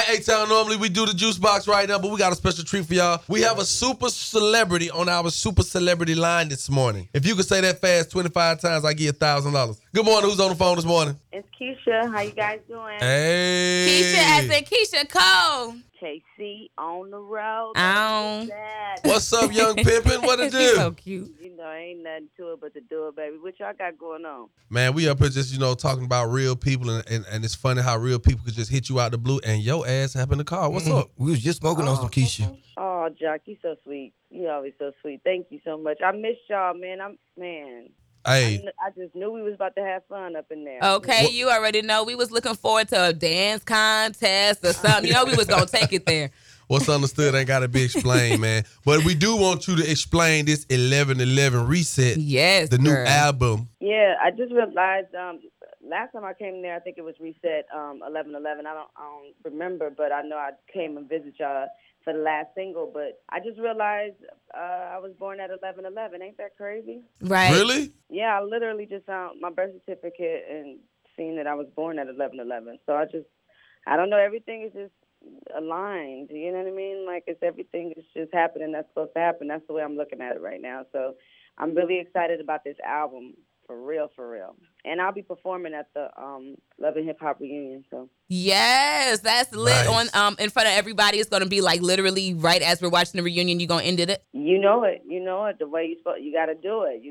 A-Town, normally we do the juice box right now, but we got a special treat for y'all. We have a super celebrity on our super celebrity line this morning. If you can say that fast 25 times, I give you $1,000. Good morning. Who's on the phone this morning? It's Keisha. How you guys doing? Hey. Keisha, as in Keisha Cole. KC on the road. What's up, young pimpin'? What it do? She's so cute. You know, ain't nothing to it but to do it, baby. What y'all got going on? Man, we up here just, talking about real people, and it's funny how real people could just hit you out the blue and your ass happened to call. What's up? We was just smoking on some Keisha. Oh, Jock, you so sweet. You always so sweet. Thank you so much. I missed y'all, man. Hey. I just knew we was about to have fun up in there. Okay, you already know. We was looking forward to a dance contest or something. You know we was going to take it there. What's understood ain't got to be explained, man. But we do want you to explain this 11/11 reset. Yes, the new girl. album. Yeah, I just realized last time I came there, I think it was reset 11/11. I don't remember, but I know I came and visited y'all for the last single. But I just realized I was born at 11/11. Ain't that crazy? Right. Really? Yeah, I literally just found my birth certificate and seen that I was born at 11/11. So I don't know. Everything is just aligned. You know what I mean? Like everything is just happening that's supposed to happen. That's the way I'm looking at it right now. So I'm really excited about this album. For real. And I'll be performing at the Love and Hip Hop reunion. So Yes, that's lit on in front of everybody. It's gonna be like literally right as we're watching the reunion. You gonna end it? You know it. The way you gotta do it.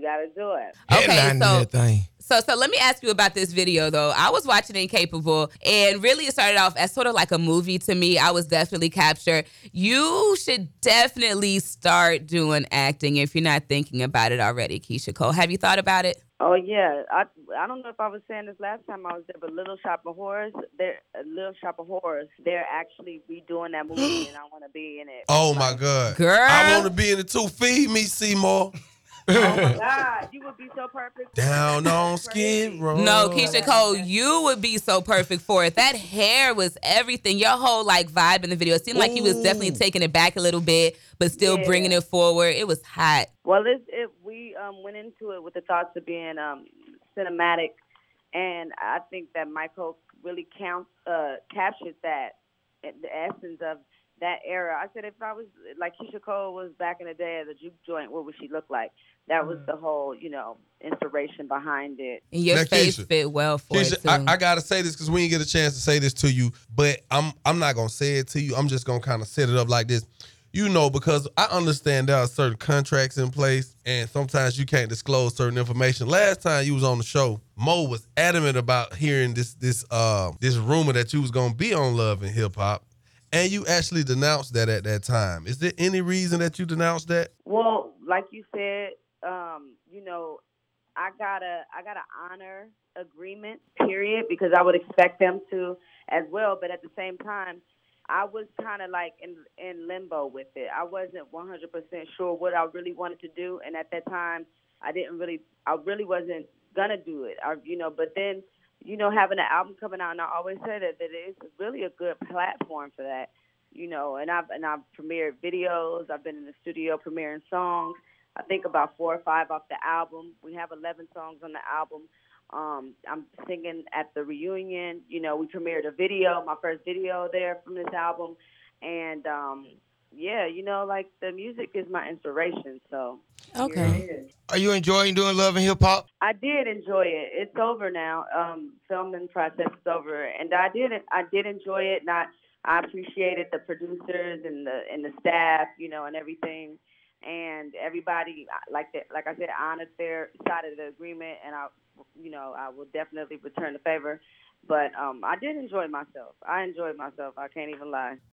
Okay, so let me ask you about this video though. I was watching Incapable, and really it started off as sort of like a movie to me. I was definitely captured. You should definitely start doing acting if you're not thinking about it already, Keisha Cole. Have you thought about it? Oh yeah, I don't know if I was saying this last time I was there, but Little Shop of Horrors, they're actually redoing that movie, and I want to be in it. Oh my God, girl, I want to be in it too. Feed me, Seymour. Oh my God, you would be so perfect. Down on Skid Row. No, Keisha Cole, you would be so perfect for it. That hair was everything. Your whole vibe in the video. It seemed like you was definitely taking it back a little bit, but still bringing it forward. It was hot. Well, we went into it with the thoughts of being cinematic, and I think that Michael really captured that, the essence of that era. I said if I was like Keisha Cole was back in the day at the juke joint, what would she look like? That was the whole, inspiration behind it. And your face Keisha, fit well for it too. I gotta say this because we didn't get a chance to say this to you, but I'm not gonna say it to you. I'm just gonna kind of set it up like this. Because I understand there are certain contracts in place, and sometimes you can't disclose certain information. Last time you was on the show, Mo was adamant about hearing this rumor that you was gonna be on Love and Hip Hop. And you actually denounced that at that time. Is there any reason that you denounced that? Well, like you said, I got a honor agreement, period, because I would expect them to as well. But at the same time, I was kind of like in limbo with it. I wasn't 100% sure what I really wanted to do. And at that time, I really wasn't going to do it. But then, having an album coming out, and I always say that it's really a good platform for that, and I've premiered videos. I've been in the studio premiering songs. I think about 4 or 5 off the album. We have 11 songs on the album. I'm singing at the reunion. We premiered a video, my first video there from this album. And, the music is my inspiration. So, okay. Are you enjoying doing Love and Hip Hop? I did enjoy it. It's over now. Filming process is over, and I did enjoy it. And I appreciated the producers and the staff, and everything, and everybody. Like I said, honored their side of the agreement, and I will definitely return the favor. But I did enjoy myself. I enjoyed myself. I can't even lie.